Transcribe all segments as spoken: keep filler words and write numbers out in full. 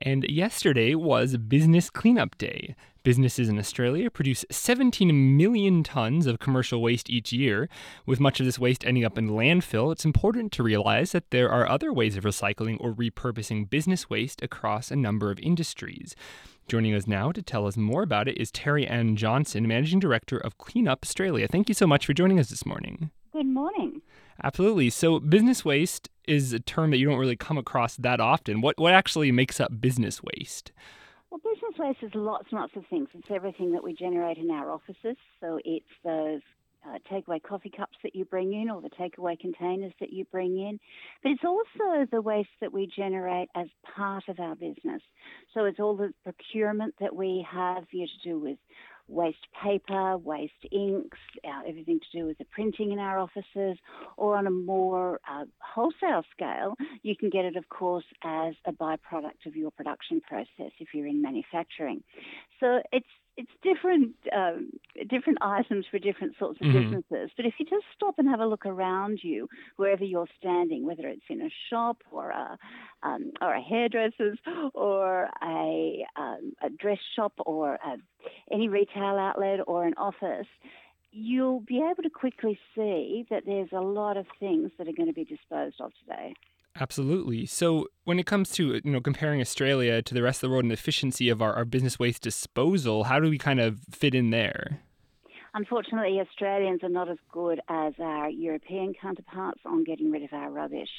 And yesterday was Business Cleanup Day. Businesses in Australia produce seventeen million tons of commercial waste each year. With much of this waste ending up in landfill, it's important to realize that there are other ways of recycling or repurposing business waste across a number of industries. Joining us now to tell us more about it is Terry Ann Johnson, Managing Director of Cleanup Australia. Thank you so much for joining us this morning. Good morning. Absolutely. So business waste is a term that you don't really come across that often. What what actually makes up business waste? Well, business waste is lots and lots of things. It's everything that we generate in our offices. So it's those uh, takeaway coffee cups that you bring in or the takeaway containers that you bring in. But it's also the waste that we generate as part of our business. So it's all the procurement that we have you know, to do with waste paper, waste inks, uh, everything to do with the printing in our offices, or on a more uh, wholesale scale, you can get it, of course, as a byproduct of your production process if you're in manufacturing. So it's it's different um, different items for different sorts of Mm-hmm. businesses. But if you just stop and have a look around you, wherever you're standing, whether it's in a shop or a um, or a hairdresser's or a um, a dress shop or a, any retail outlet or an office, you'll be able to quickly see that there's a lot of things that are going to be disposed of today. Absolutely. So when it comes to, you know, comparing Australia to the rest of the world and the efficiency of our, our business waste disposal, how do we kind of fit in there? Unfortunately, Australians are not as good as our European counterparts on getting rid of our rubbish.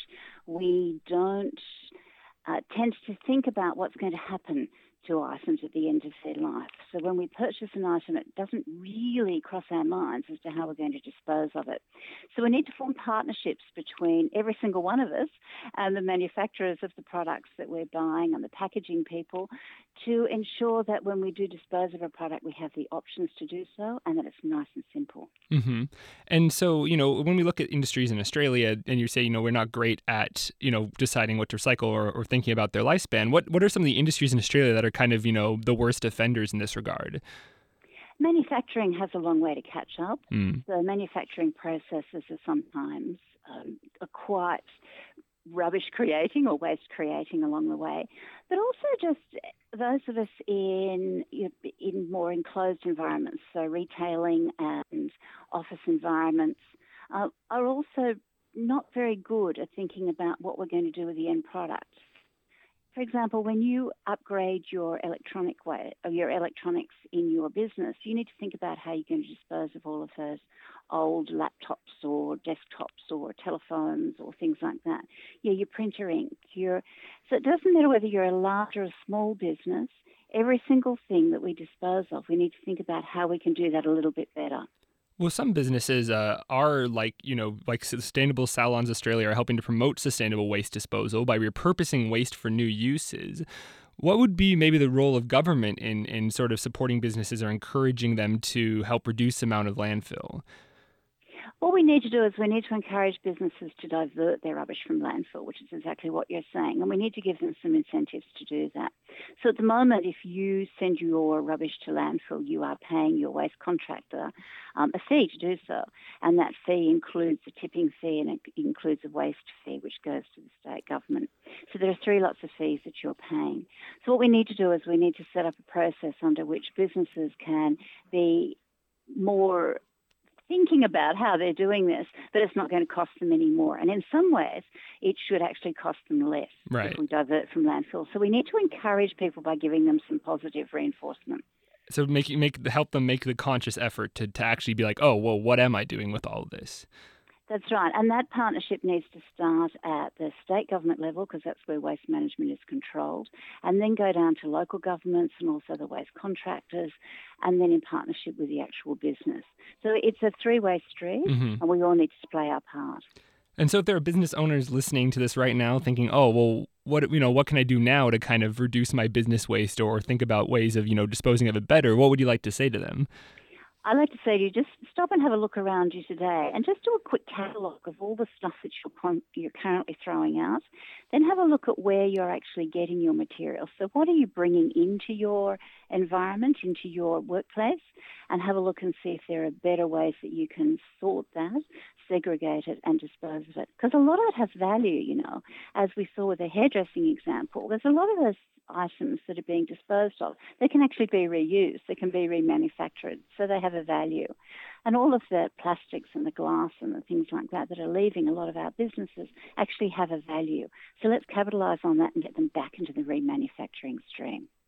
We don't uh, tend to think about what's going to happen to items at the end of their life. So when we purchase an item, it doesn't really cross our minds as to how we're going to dispose of it. So we need to form partnerships between every single one of us and the manufacturers of the products that we're buying and the packaging people to ensure that when we do dispose of a product, we have the options to do so and that it's nice and simple. Mm-hmm. And so, you know, when we look at industries in Australia and you say, you know, we're not great at, you know, deciding what to recycle or, or thinking about their lifespan, what, what are some of the industries in Australia that are kind of, you know, the worst offenders in this regard? Manufacturing has a long way to catch up. Mm. So manufacturing processes are sometimes um, are quite rubbish creating or waste creating along the way, but also just those of us in you know, in more enclosed environments, so retailing and office environments, uh, are also not very good at thinking about what we're going to do with the end product. For example, when you upgrade your electronic way, or your electronics in your business, you need to think about how you're going to dispose of all of those old laptops or desktops or telephones or things like that. Yeah, your printer ink. Your so it doesn't matter whether you're a large or a small business. Every single thing that we dispose of, we need to think about how we can do that a little bit better. Well, some businesses uh, are like, you know, like Sustainable Salons Australia are helping to promote sustainable waste disposal by repurposing waste for new uses. What would be maybe the role of government in, in sort of supporting businesses or encouraging them to help reduce the amount of landfill? What we need to do is we need to encourage businesses to divert their rubbish from landfill, which is exactly what you're saying, and we need to give them some incentives to do that. So at the moment, if you send your rubbish to landfill, you are paying your waste contractor um, a fee to do so, and that fee includes a tipping fee and it includes a waste fee, which goes to the state government. So there are three lots of fees that you're paying. So what we need to do is we need to set up a process under which businesses can be more thinking about how they're doing this, but it's not going to cost them any more. And in some ways, it should actually cost them less Right. if we divert from landfill. So we need to encourage people by giving them some positive reinforcement. So make make help them make the conscious effort to, to actually be like, oh, well, what am I doing with all of this? That's right. And that partnership needs to start at the state government level because that's where waste management is controlled, and then go down to local governments and also the waste contractors, and then in partnership with the actual business. So it's a three-way street, Mm-hmm. and we all need to play our part. And so if there are business owners listening to this right now thinking, oh, well, what, you know, what can I do now to kind of reduce my business waste or think about ways of, you know, disposing of it better, what would you like to say to them? I like to say to you, just stop and have a look around you today and just do a quick catalogue of all the stuff that you're, con- you're currently throwing out. Then have a look at where you're actually getting your materials. So what are you bringing into your environment, into your workplace? And have a look and see if there are better ways that you can sort that, segregate it and dispose of it. Because a lot of it has value, you know. As we saw with the hairdressing example, there's a lot of those items that are being disposed of. They can actually be reused. They can be remanufactured. So they have a value. And all of the plastics and the glass and the things like that that are leaving a lot of our businesses actually have a value. So let's capitalise on that and get them back into the remanufacturing stream.